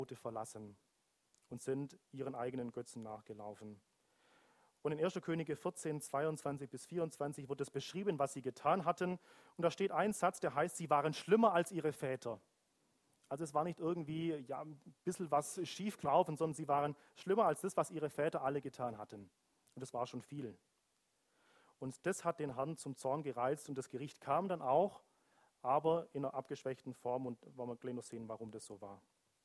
verlassen und sind ihren eigenen Götzen nachgelaufen. Und in 1. Könige 14, 22 bis 24 wird es beschrieben, was sie getan hatten. Und da steht ein Satz, der heißt, sie waren schlimmer als ihre Väter. Also es war nicht irgendwie ein bisschen was schief gelaufen, sondern sie waren schlimmer als das, was ihre Väter alle getan hatten. Und das war schon viel. Und das hat den Herrn zum Zorn gereizt und das Gericht kam dann auch, aber in einer abgeschwächten Form, und wollen wir gleich noch sehen, warum das so war.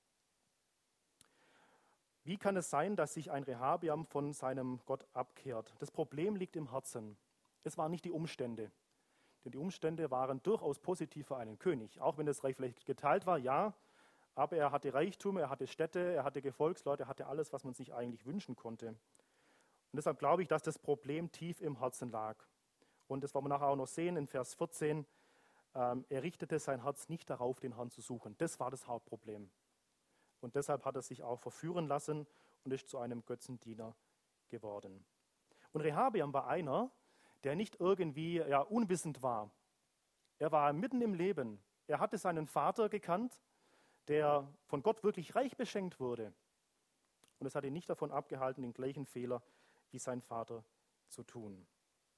Wie kann es sein, dass sich ein Rehabeam von seinem Gott abkehrt? Das Problem liegt im Herzen. Es waren nicht die Umstände. Denn die Umstände waren durchaus positiv für einen König. Auch wenn das Reich vielleicht geteilt war, ja. Aber er hatte Reichtum, er hatte Städte, er hatte Gefolgsleute, er hatte alles, was man sich eigentlich wünschen konnte. Und deshalb glaube ich, dass das Problem tief im Herzen lag. Und das wollen wir nachher auch noch sehen in Vers 14. Er richtete sein Herz nicht darauf, den Herrn zu suchen. Das war das Hauptproblem. Und deshalb hat er sich auch verführen lassen und ist zu einem Götzendiener geworden. Und Rehabeam war einer, der nicht irgendwie unwissend war. Er war mitten im Leben. Er hatte seinen Vater gekannt, der von Gott wirklich reich beschenkt wurde. Und es hat ihn nicht davon abgehalten, den gleichen Fehler wie sein Vater zu tun.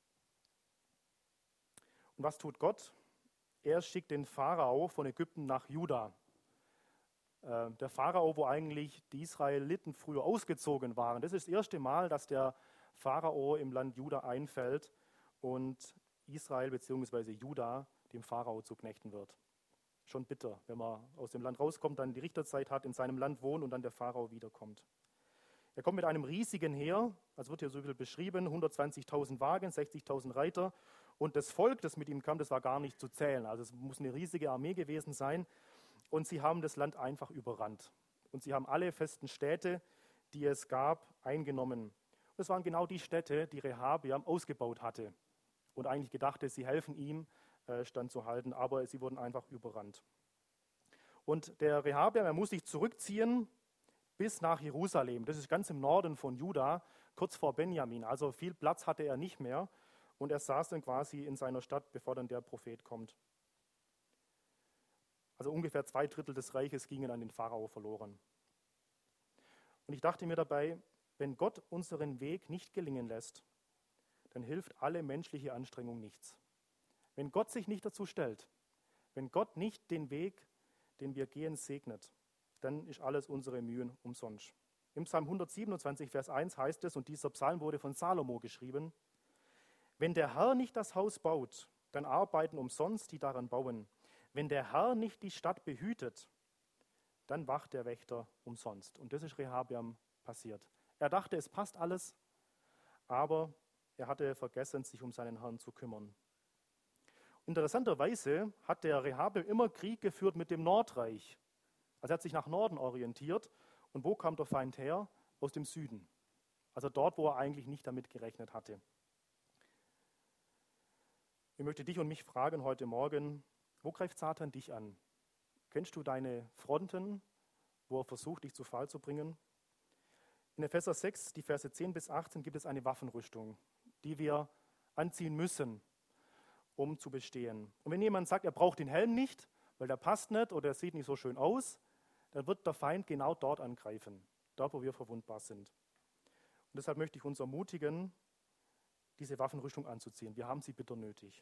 Und was tut Gott? Er schickt den Pharao von Ägypten nach Juda. Der Pharao, wo eigentlich die Israeliten früher ausgezogen waren. Das ist das erste Mal, dass der Pharao im Land Juda einfällt und Israel bzw. Juda dem Pharao zu knechten wird. Schon bitter, wenn man aus dem Land rauskommt, dann die Richterzeit hat, in seinem Land wohnt und dann der Pharao wiederkommt. Er kommt mit einem riesigen Heer, das wird hier so viel beschrieben, 120.000 Wagen, 60.000 Reiter. Und das Volk, das mit ihm kam, das war gar nicht zu zählen. Also es muss eine riesige Armee gewesen sein. Und sie haben das Land einfach überrannt. Und sie haben alle festen Städte, die es gab, eingenommen. Das waren genau die Städte, die Rehabeam ausgebaut hatte. Und eigentlich gedachte, sie helfen ihm, standzuhalten, aber sie wurden einfach überrannt. Und der Rehabeam, er muss sich zurückziehen bis nach Jerusalem. Das ist ganz im Norden von Juda, kurz vor Benjamin. Also viel Platz hatte er nicht mehr. Und er saß dann quasi in seiner Stadt, bevor dann der Prophet kommt. Also ungefähr 2/3 des Reiches gingen an den Pharao verloren. Und ich dachte mir dabei, wenn Gott unseren Weg nicht gelingen lässt, dann hilft alle menschliche Anstrengung nichts. Wenn Gott sich nicht dazu stellt, wenn Gott nicht den Weg, den wir gehen, segnet, dann ist alles unsere Mühen umsonst. Im Psalm 127, Vers 1 heißt es, und dieser Psalm wurde von Salomo geschrieben, wenn der Herr nicht das Haus baut, dann arbeiten umsonst die daran bauen. Wenn der Herr nicht die Stadt behütet, dann wacht der Wächter umsonst. Und das ist Rehabeam passiert. Er dachte, es passt alles, aber er hatte vergessen, sich um seinen Herrn zu kümmern. Interessanterweise hat der Rehabeam immer Krieg geführt mit dem Nordreich. Also er hat sich nach Norden orientiert. Und wo kam der Feind her? Aus dem Süden. Also dort, wo er eigentlich nicht damit gerechnet hatte. Ich möchte dich und mich fragen heute Morgen, wo greift Satan dich an? Kennst du deine Fronten, wo er versucht, dich zu Fall zu bringen? In Epheser 6, die Verse 10 bis 18, gibt es eine Waffenrüstung, die wir anziehen müssen, um zu bestehen. Und wenn jemand sagt, er braucht den Helm nicht, weil der passt nicht oder er sieht nicht so schön aus, dann wird der Feind genau dort angreifen, dort, wo wir verwundbar sind. Und deshalb möchte ich uns ermutigen, diese Waffenrüstung anzuziehen. Wir haben sie bitter nötig.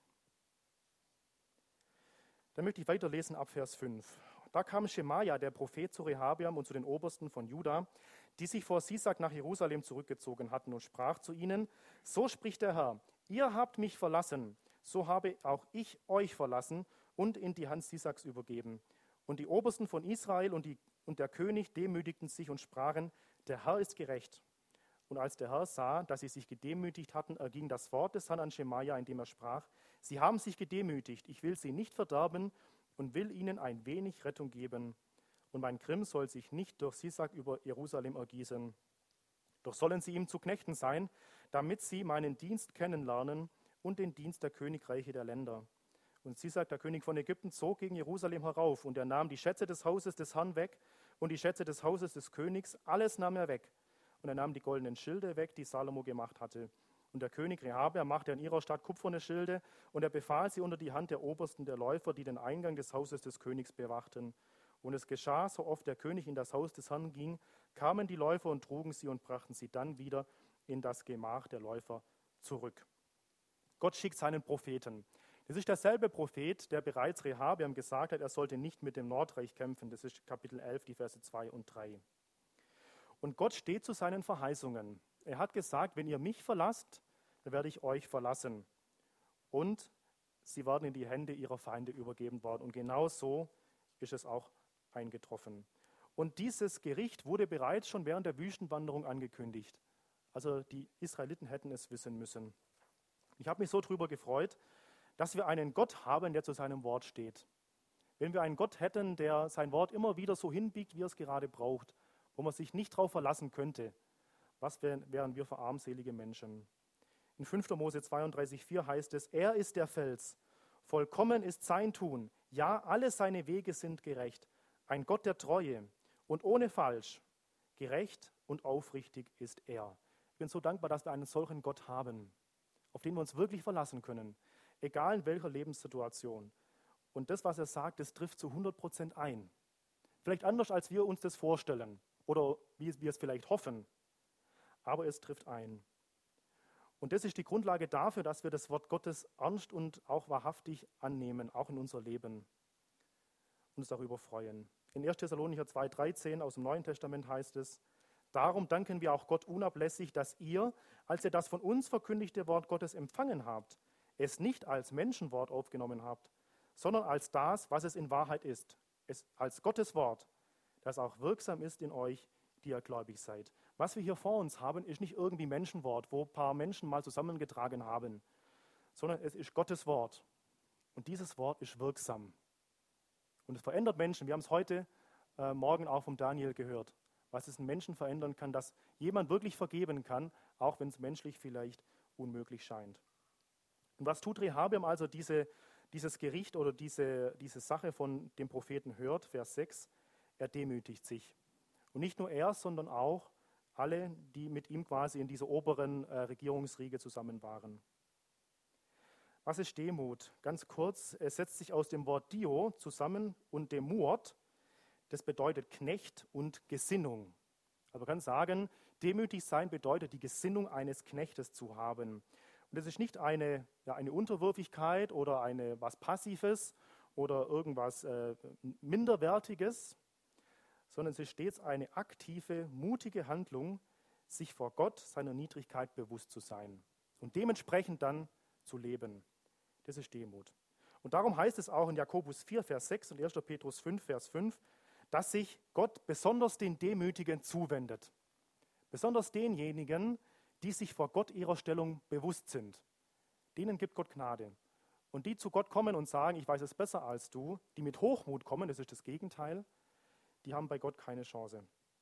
Dann möchte ich weiterlesen ab Vers 5. Da kam Schemaja, der Prophet, zu Rehabeam und zu den Obersten von Juda, die sich vor Sisak nach Jerusalem zurückgezogen hatten und sprach zu ihnen, so spricht der Herr, ihr habt mich verlassen, so habe auch ich euch verlassen und in die Hand Sisaks übergeben. Und die Obersten von Israel und der König demütigten sich und sprachen, der Herr ist gerecht. Und als der Herr sah, dass sie sich gedemütigt hatten, erging das Wort des Herrn an Schemaja, indem er sprach, sie haben sich gedemütigt, ich will sie nicht verderben und will ihnen ein wenig Rettung geben. Und mein Grimm soll sich nicht durch Sisak über Jerusalem ergießen. Doch sollen sie ihm zu Knechten sein, damit sie meinen Dienst kennenlernen und den Dienst der Königreiche der Länder. Und Sisak, der König von Ägypten, zog gegen Jerusalem herauf und er nahm die Schätze des Hauses des Herrn weg und die Schätze des Hauses des Königs, alles nahm er weg. Und er nahm die goldenen Schilde weg, die Salomo gemacht hatte. Und der König Rehabeam machte in ihrer Stadt kupferne Schilde und er befahl sie unter die Hand der Obersten der Läufer, die den Eingang des Hauses des Königs bewachten. Und es geschah, so oft der König in das Haus des Herrn ging, kamen die Läufer und trugen sie und brachten sie dann wieder in das Gemach der Läufer zurück. Gott schickt seinen Propheten. Das ist derselbe Prophet, der bereits Rehabeam gesagt hat, er sollte nicht mit dem Nordreich kämpfen. Das ist Kapitel 11, die Verse 2 und 3. Und Gott steht zu seinen Verheißungen. Er hat gesagt, wenn ihr mich verlasst, dann werde ich euch verlassen. Und sie werden in die Hände ihrer Feinde übergeben worden. Und genau so ist es auch eingetroffen. Und dieses Gericht wurde bereits schon während der Wüstenwanderung angekündigt. Also die Israeliten hätten es wissen müssen. Ich habe mich so darüber gefreut, dass wir einen Gott haben, der zu seinem Wort steht. Wenn wir einen Gott hätten, der sein Wort immer wieder so hinbiegt, wie er es gerade braucht, wo man sich nicht darauf verlassen könnte, was wären wir für armselige Menschen? In 5. Mose 32,4 heißt es, er ist der Fels, vollkommen ist sein Tun, ja, alle seine Wege sind gerecht, ein Gott der Treue und ohne Falsch, gerecht und aufrichtig ist er. Ich bin so dankbar, dass wir einen solchen Gott haben, auf den wir uns wirklich verlassen können, egal in welcher Lebenssituation. Und das, was er sagt, das trifft zu 100% ein. Vielleicht anders, als wir uns das vorstellen oder wie wir es vielleicht hoffen, aber es trifft ein. Und das ist die Grundlage dafür, dass wir das Wort Gottes ernst und auch wahrhaftig annehmen, auch in unser Leben, und uns darüber freuen. In 1. Thessalonicher 2,13 aus dem Neuen Testament heißt es, darum danken wir auch Gott unablässig, dass ihr, als ihr das von uns verkündigte Wort Gottes empfangen habt, es nicht als Menschenwort aufgenommen habt, sondern als das, was es in Wahrheit ist, es als Gottes Wort, das auch wirksam ist in euch, die ihr gläubig seid. Was wir hier vor uns haben, ist nicht irgendwie Menschenwort, wo ein paar Menschen mal zusammengetragen haben, sondern es ist Gottes Wort. Und dieses Wort ist wirksam. Und es verändert Menschen. Wir haben es heute Morgen auch vom Daniel gehört, was es in Menschen verändern kann, dass jemand wirklich vergeben kann, auch wenn es menschlich vielleicht unmöglich scheint. Und was tut Rehabeam also dieses Gericht oder diese Sache von dem Propheten hört? Vers 6, er demütigt sich. Und nicht nur er, sondern auch alle, die mit ihm quasi in dieser oberen Regierungsriege zusammen waren. Was ist Demut? Ganz kurz, es setzt sich aus dem Wort Dio zusammen und dem Muot. Das bedeutet Knecht und Gesinnung. Also man kann sagen, demütig sein bedeutet, die Gesinnung eines Knechtes zu haben. Und das ist nicht eine Unterwürfigkeit oder was Passives oder irgendwas Minderwertiges, sondern es ist stets eine aktive, mutige Handlung, sich vor Gott seiner Niedrigkeit bewusst zu sein und dementsprechend dann zu leben. Das ist Demut. Und darum heißt es auch in Jakobus 4, Vers 6 und 1. Petrus 5, Vers 5, dass sich Gott besonders den Demütigen zuwendet. Besonders denjenigen, die sich vor Gott ihrer Stellung bewusst sind. Denen gibt Gott Gnade. Und die zu Gott kommen und sagen, ich weiß es besser als du, die mit Hochmut kommen, das ist das Gegenteil, die haben bei Gott keine Chance.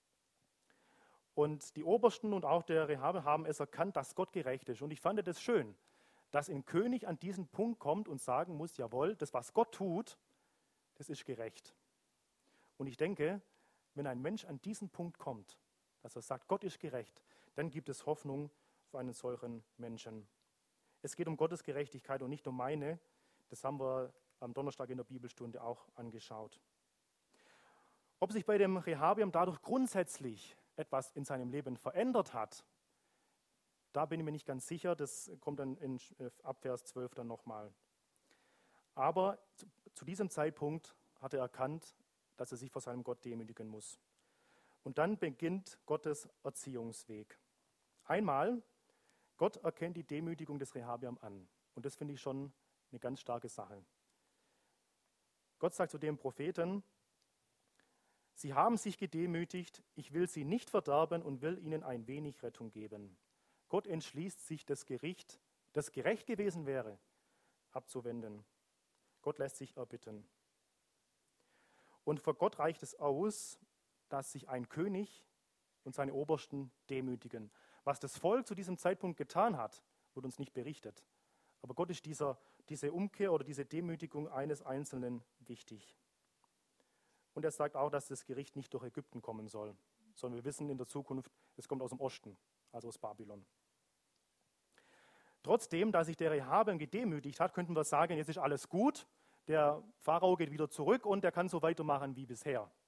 Und die Obersten und auch der Rehabe haben es erkannt, dass Gott gerecht ist. Und ich fand das schön, dass ein König an diesen Punkt kommt und sagen muss, jawohl, das, was Gott tut, das ist gerecht. Und ich denke, wenn ein Mensch an diesen Punkt kommt, dass er sagt, Gott ist gerecht, dann gibt es Hoffnung für einen solchen Menschen. Es geht um Gottes Gerechtigkeit und nicht um meine. Das haben wir am Donnerstag in der Bibelstunde auch angeschaut. Ob sich bei dem Rehabeam dadurch grundsätzlich etwas in seinem Leben verändert hat, da bin ich mir nicht ganz sicher. Das kommt dann ab Vers 12 dann nochmal. Aber zu diesem Zeitpunkt hat er erkannt, dass er sich vor seinem Gott demütigen muss. Und dann beginnt Gottes Erziehungsweg. Einmal, Gott erkennt die Demütigung des Rehabeam an. Und das finde ich schon eine ganz starke Sache. Gott sagt zu dem Propheten, sie haben sich gedemütigt, ich will sie nicht verderben und will ihnen ein wenig Rettung geben. Gott entschließt sich, das Gericht, das gerecht gewesen wäre, abzuwenden. Gott lässt sich erbitten. Und vor Gott reicht es aus, dass sich ein König und seine Obersten demütigen. Was das Volk zu diesem Zeitpunkt getan hat, wird uns nicht berichtet. Aber Gott ist diese Umkehr oder diese Demütigung eines Einzelnen wichtig. Und er sagt auch, dass das Gericht nicht durch Ägypten kommen soll, sondern wir wissen in der Zukunft, es kommt aus dem Osten, also aus Babylon. Trotzdem, dass sich der Rehabeam gedemütigt hat, könnten wir sagen, jetzt ist alles gut, Der Pharao geht wieder zurück und der kann so weitermachen wie bisher.